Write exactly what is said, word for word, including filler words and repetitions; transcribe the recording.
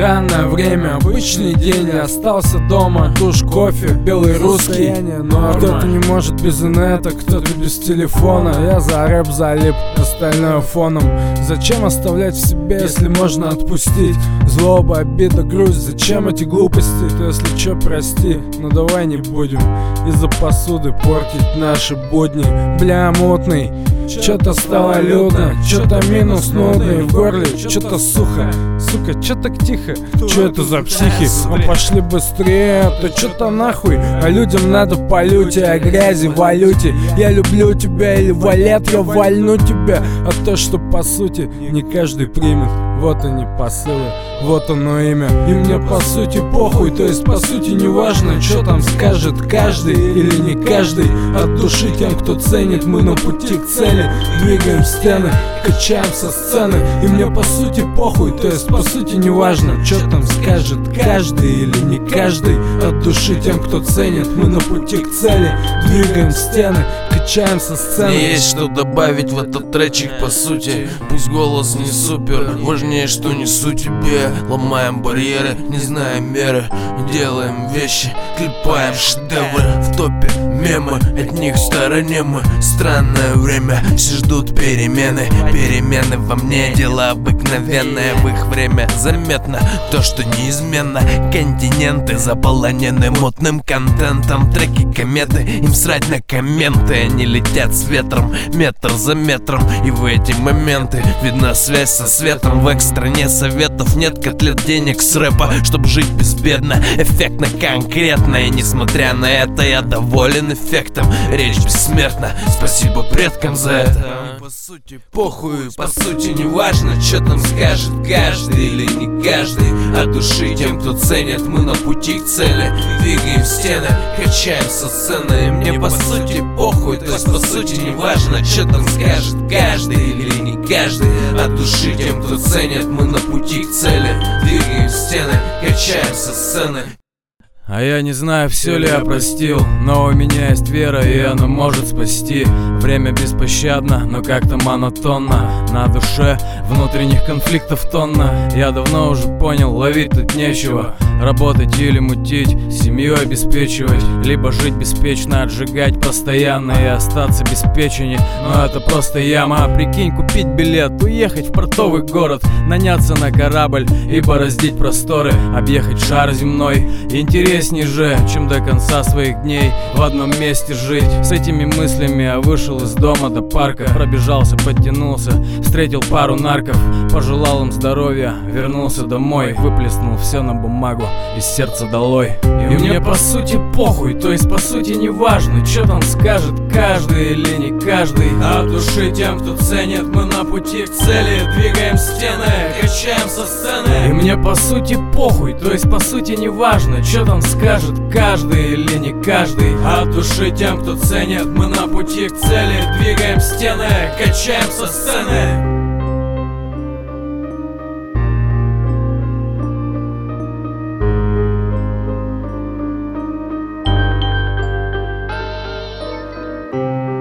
Странное время, обычный день, я остался дома. Душ, кофе, белый русский, но кто-то не может без инета, кто-то без телефона. Я за рэп залип, остальное фоном. Зачем оставлять в себе, если можно отпустить? Злоба, обида, грусть, зачем эти глупости? Ты если чё, прости, но давай не будем из-за посуды портить наши будни. Бля, мутный, чё-то стало людно, чё-то минус нудный в горле, чё-то сухо. Сука, чё так тихо? Чё это за психи? Ну пошли быстрее, а то чё-то нахуй. А людям надо по люте, о грязи, валюте. Я люблю тебя или валет, я вальну тебя. А то, что по сути не каждый примет. Вот они посылы, вот оно имя. И мне по сути похуй, то есть по сути не важно, что там скажет каждый или не каждый. От души тем, кто ценит, мы на пути к цели. Двигаем стены, качаем со сцены. И мне по сути похуй, то есть по сути не важно, что там скажет каждый или не каждый. От души тем, кто ценит, мы на пути к цели. Двигаем стены, качаем со сцены. Мне есть что добавить в этот тречик по сути. Пусть голос не супер, важнее, что несу тебе. Ломаем барьеры, не знаем меры, делаем вещи, клепаем шедевры. В топе мемы, от них в стороне мы. Странное время, все ждут перемены. Перемены во мне, дело обыкновенное. В их время заметно то, что неизменно. Континенты заполонены мутным контентом. Треки кометы, им срать на комменты. Они летят с ветром, метр за метром. И в эти моменты видна связь со светом. В экс-стране советов нет котлет, денег с рэпа, чтоб жить безбедно, эффектно, конкретно. И несмотря на это, я доволен эффектом. Речь бессмертна, спасибо предкам за это. По сути похуй, по сути не важно, что там скажет каждый или не каждый. От души тем, кто ценит, мы на пути к цели. Двигаем стены, качаем со сцены. И мне по сути похуй, то есть по сути не важно, что там скажет каждый или не каждый. От души тем, кто ценит, мы на пути к цели. Двигаем стены, качаем со сцены. А я не знаю, все ли я простил, но у меня есть вера, и она может спасти. Время беспощадно, но как-то монотонно. На душе внутренних конфликтов тонна. Я давно уже понял, ловить тут нечего. Работать или мутить, семью обеспечивать. Либо жить беспечно, отжигать постоянно и остаться без печени. Но это просто яма, а прикинь, купить билет, уехать в портовый город, наняться на корабль и бороздить просторы. Объехать шар земной, интереснее же, чем до конца своих дней в одном месте жить. С этими мыслями я вышел из дома до парка. Пробежался, подтянулся, встретил пару нарков. Пожелал им здоровья, вернулся домой. Выплеснул все на бумагу, из сердца долой. И мне по сути похуй, то есть по сути не важно, что там скажет каждый или не каждый. А от души тем, кто ценит, мы на пути к цели. Двигаем стены, качаем со сцены. И мне по сути похуй, то есть по сути не важно, что там скажет каждый или не каждый. А от души тем, кто ценит, мы на пути к цели. Двигаем стены, качаем со сцены. Thank you.